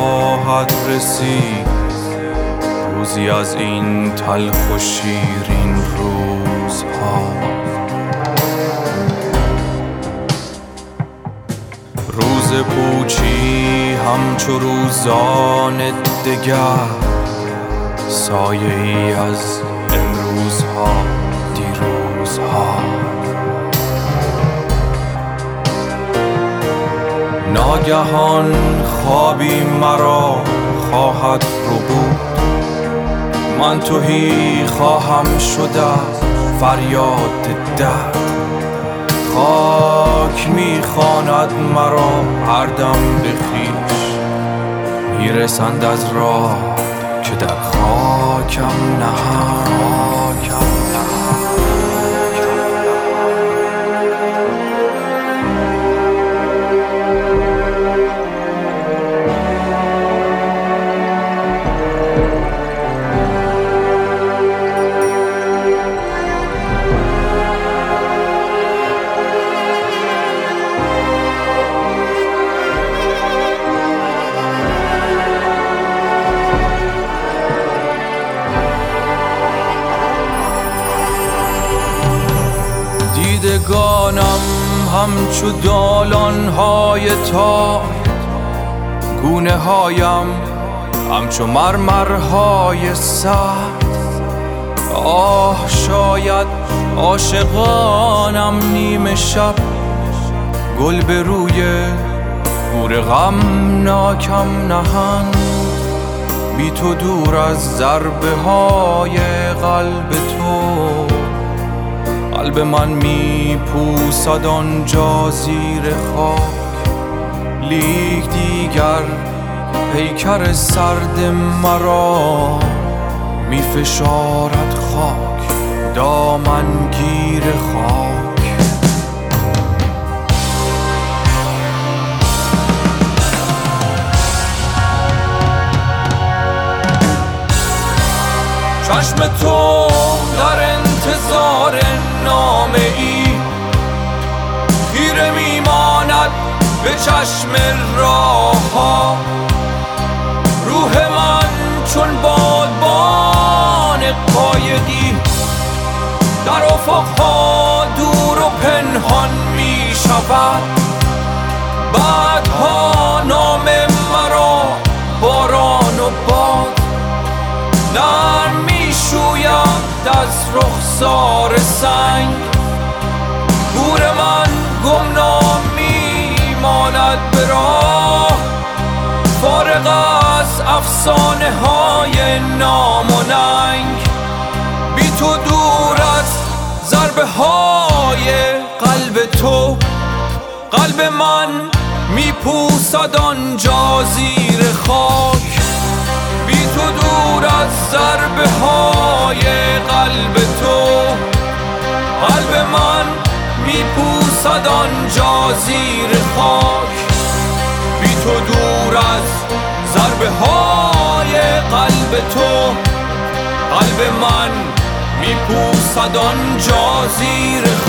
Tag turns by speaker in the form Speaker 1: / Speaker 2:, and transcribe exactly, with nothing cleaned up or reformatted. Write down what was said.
Speaker 1: خواهد رسید روزی از این تلخ و شیرین روزها. روز پوچی همچو روزان دگر، سایه ای از امروزها دیروزها. ناگهان خوابی مرا خواهد رو بود، من تهی خواهم شده فریاد درد. خاک میخواند مرا هر دم به خویش، میرسند از راه که در خاکم نهان. دیدگانم همچو دالان‌های تار، گونه هایم همچو مرمرهای سرد. آه شاید عاشقانم نیمه شب گل به روی گور غمناکم نهند. بی تو دور از ضربه های قلب تو، قلب من می پوسد آنجا زیر خاک. لیک دیگر پیکر سرد مرا می فشارد خاک، دامنگیر خاک. چشم تو در انتظار نامه ای خیره میماند به چشم راه ها. روح من چون بادبان قایقی در افقها دور و پنهان می شود. بعدها نام مرا باران و باد نرم می شوید از رخسار سنگ. گور من گمنامی ماند به راه، فارغ از افسانه های نام و ننگ. بی تو دور از ضربه های قلب تو، قلب من می پوسد آنجا زیر خاک. بی تو دور از ضربه های قلب تو، قلب من می پوسد آنجا زیر خاک. بی تو دور از ضربه های قلب تو، قلب من می پوسد آنجا زیر